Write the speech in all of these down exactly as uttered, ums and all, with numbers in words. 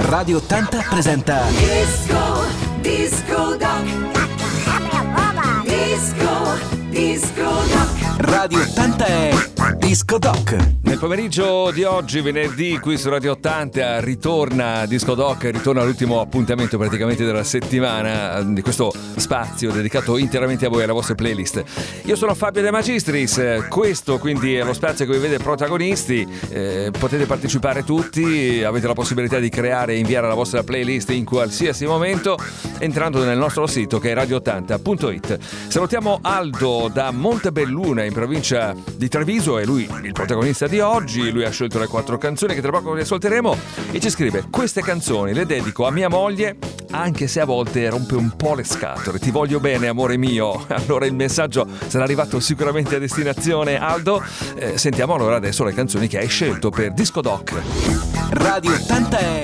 Radio ottanta presenta Disco, Disco Doc. Disco, Disco Doc. Radio ottanta è Disco Doc. Nel pomeriggio di oggi, venerdì, qui su Radio ottanta, ritorna Disco Doc, ritorna l'ultimo appuntamento praticamente della settimana di questo spazio dedicato interamente a voi, alla vostra playlist. Io sono Fabio De Magistris, questo quindi è lo spazio che vi vede protagonisti, eh, potete partecipare tutti, avete la possibilità di creare e inviare la vostra playlist in qualsiasi momento entrando nel nostro sito che è radio ottanta punto it. Salutiamo Aldo da Montebelluna in provincia di Treviso, è lui il protagonista di oggi. Lui ha scelto le quattro canzoni che tra poco riascolteremo e ci scrive: queste canzoni le dedico a mia moglie, anche se a volte rompe un po' le scatole. Ti voglio bene, amore mio. Allora il messaggio sarà arrivato sicuramente a destinazione, Aldo. Eh, sentiamo allora adesso le canzoni che hai scelto per Disco Doc. Radio ottanta è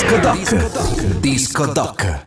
Disco Doc. Disco Doc.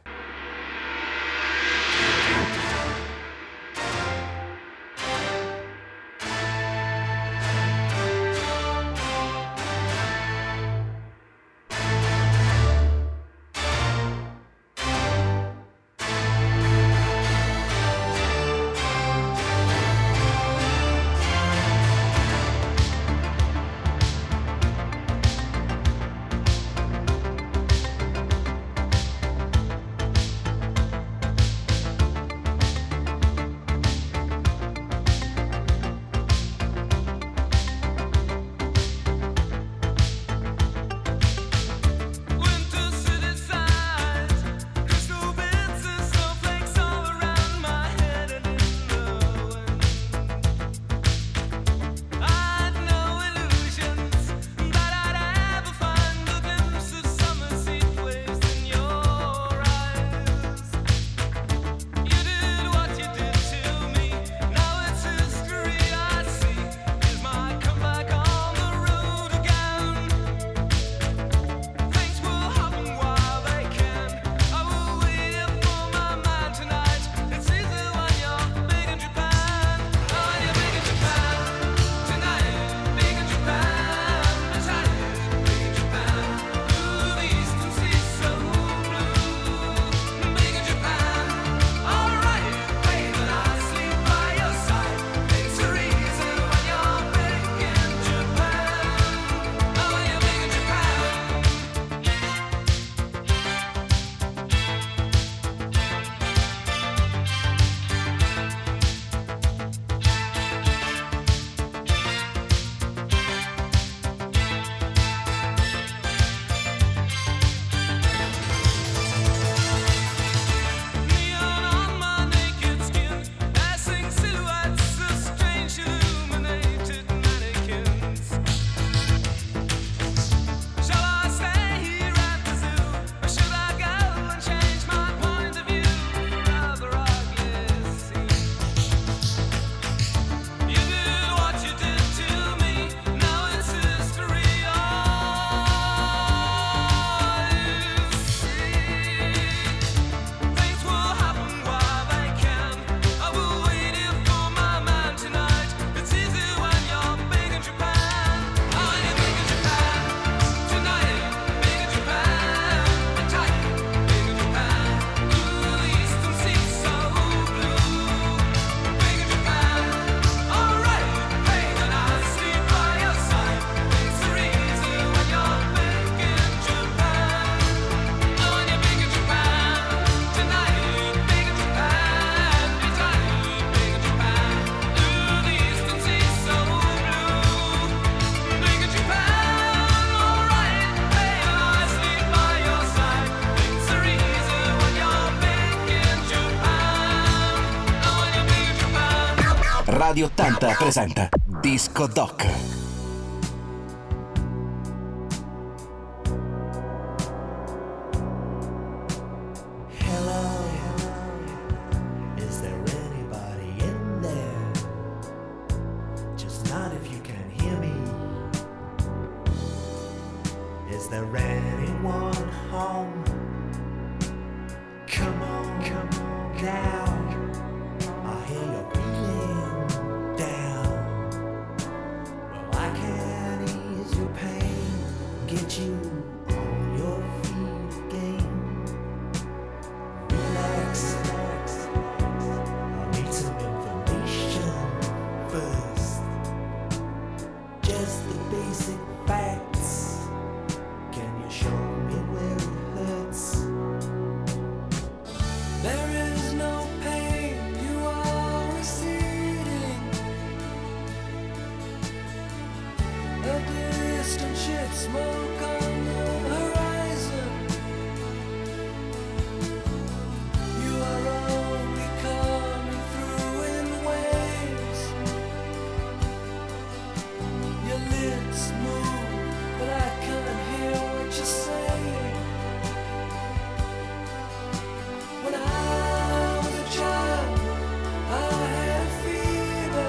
Radio ottanta presenta Disco Doc.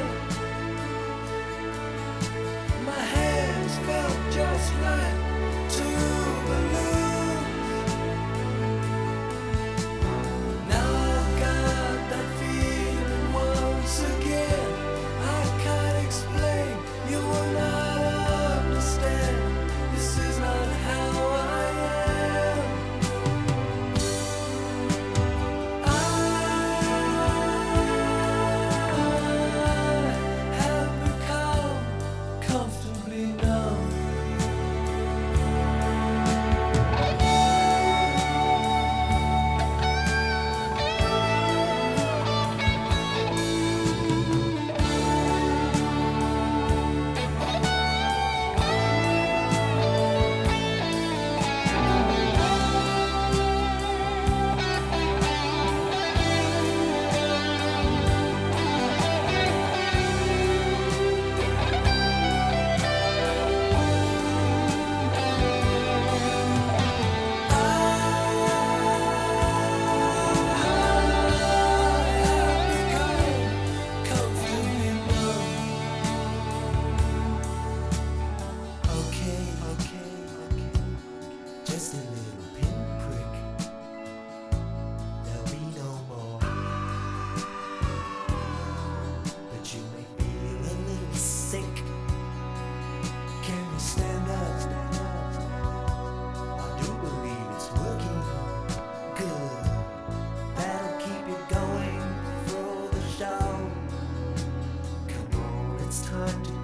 Just like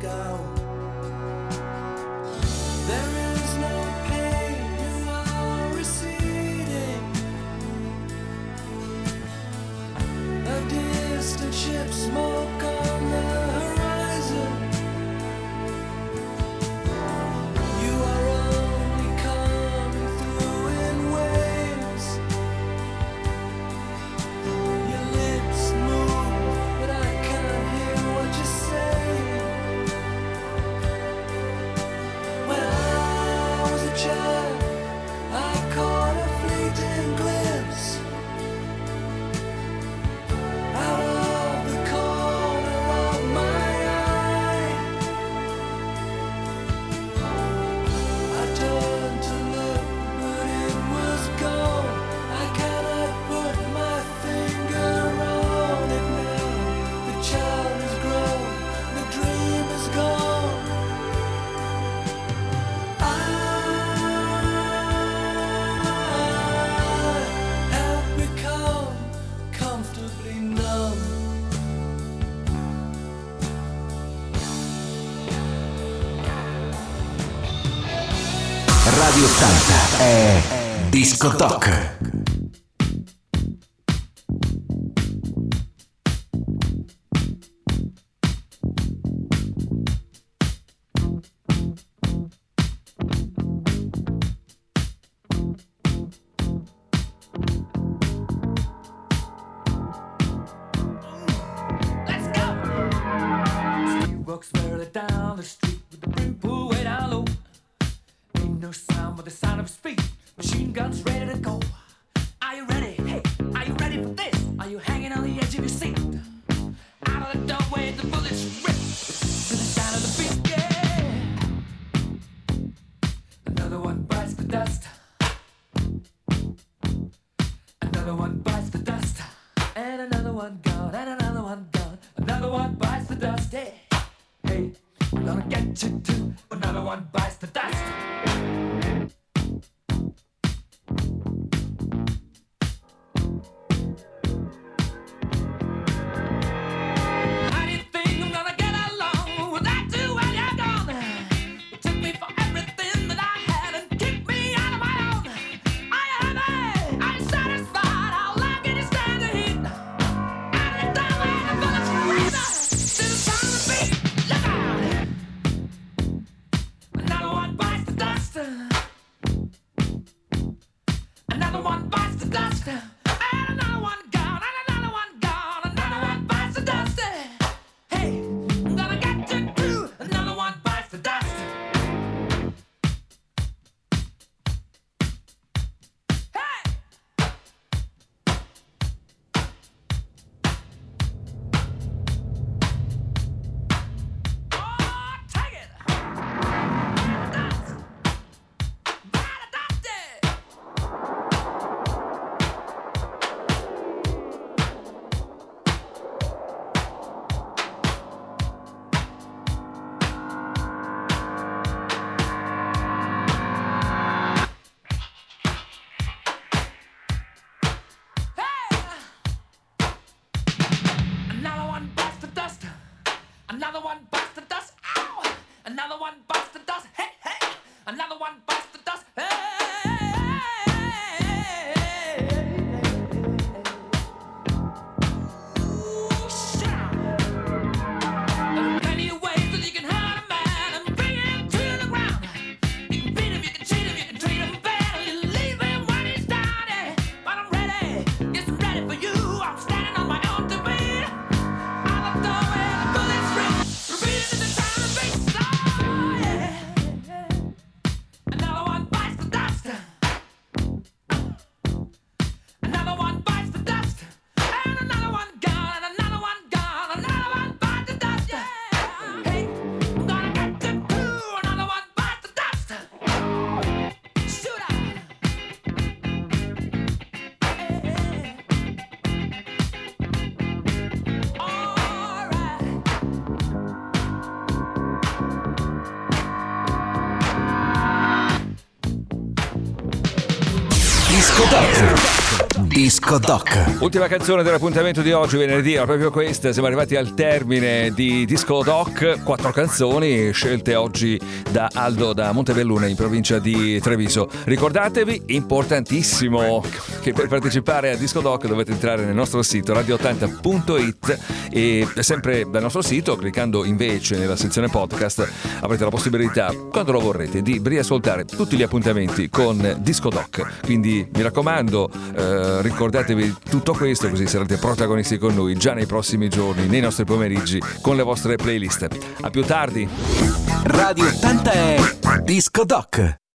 Radio ottanta è Disco Doc. Disco Doc. Ultima canzone dell'appuntamento di oggi, venerdì, era proprio questa. Siamo arrivati al termine di Disco Doc. Quattro canzoni scelte oggi da Aldo da Montebelluna in provincia di Treviso. Ricordatevi, importantissimo, che per partecipare a Disco Doc dovete entrare nel nostro sito radio ottanta punto it e sempre dal nostro sito, cliccando invece nella sezione podcast, avrete la possibilità, quando lo vorrete, di riascoltare tutti gli appuntamenti con Disco Doc. Quindi mi raccomando, eh, ricordatevi tutto questo, così sarete protagonisti con noi già nei prossimi giorni, nei nostri pomeriggi, con le vostre playlist. A più tardi. Radio ottanta è Disco Doc.